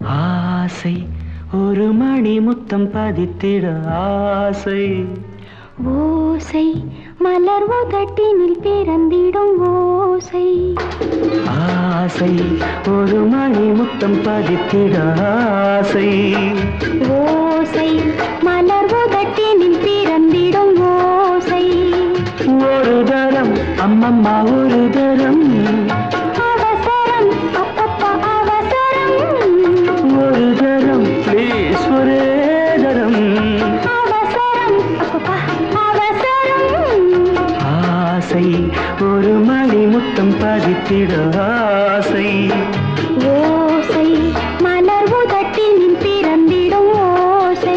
ஆசை ஒரு மணி முத்தம் பதித்திட ஆசை ஓசை மலர் உதட்டினில் பிறந்திடும் ஓசை ஆசை ஒரு மணி முத்தம் பதித்திட ஆசை ஓசை மலர் உதட்டினில் பிறந்திடும் ஓசை ஒரு தரம் அம்மம்மா ஒரு தரம் அவசரம் அப்பப்பா அவசரம் ஒரு தரம் ப்ளீஸ் ஒரே தரம் அவசரம் அப்பப்பா அவசரம் ஆசை ஒரு மணி முத்தம் பதித்திட ஆசை ஓசை மலர் உதட்டினில் பிறந்திடும் ஓசை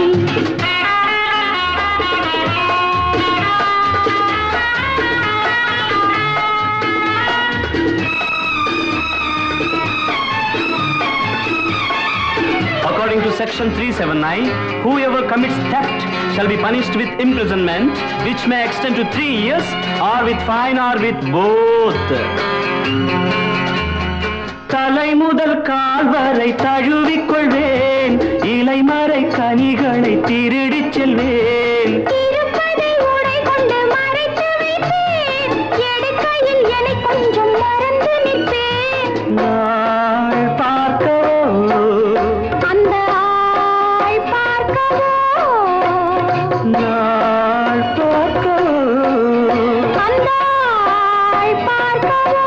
According to section 379, whoever commits theft shall be punished with imprisonment, which may extend to 3 years, or with fine, or with both. தலை முதல் கால் வரை தழுவிக் கொள்வேன், இலைமறை கனிகளை திருடிச் செல்வேன். இருப்பதை உடை கொண்டு மறைத்து வைப்பேன், எடுக்கையில் என்னை கொஞ்சம் மறந்து நிற்பேன். நாள் பார்க்கவோ அந்த ஆள் பார்க்கவோ நாள் பார்க்கவோ அந்த ஆள் பார்க்கவோ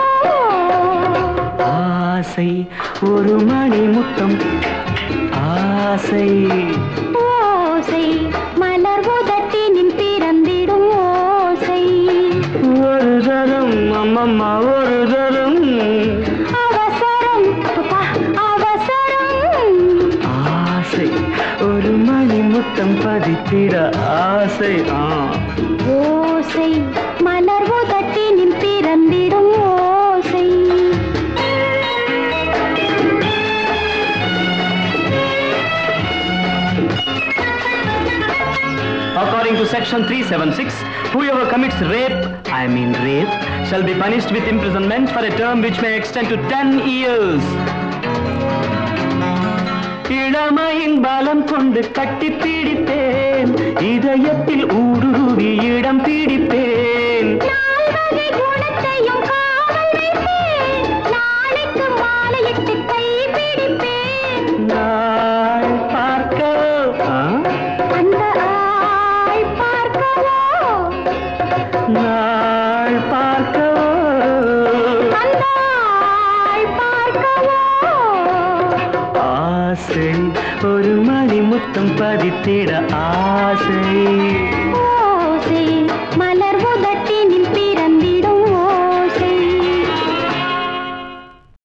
ஆசை ஒரு மணி முத்தம் ஆசை ஓசை மலர் உதட்டினில் பிறந்திடும் ஓசை ஒரு தரம் அம்மம்மா ஒரு தரம் அவசரம் அப்பப்பா அவசரம் ஆசை ஒரு மணி முத்தம் பதித்திட ஆசை ஓசை மலர் உதட்டினில் பிறந்திடும் ஓசை According to section 376, whoever commits rape, shall be punished with imprisonment for a term which may extend to 10 years. இளமையின் பலம் கொண்டு கட்டி பிடிப்பேன், இதயத்தில் ஊடுருவி இடம் பிடிப்பேன். நால்வகை குணத்தையும் காவல் வைப்பேன், நாளைக்கு மாலையிட்டு கை பிடிப்பேன். நாள் பார்க்கவோ அந்த ஆள் பார்க்கவோ நாள் பார்க்கவோ அந்த ஆள் பார்க்கவோ ஆசை ஒரு மணி முத்தம் பதித்திட ஆசை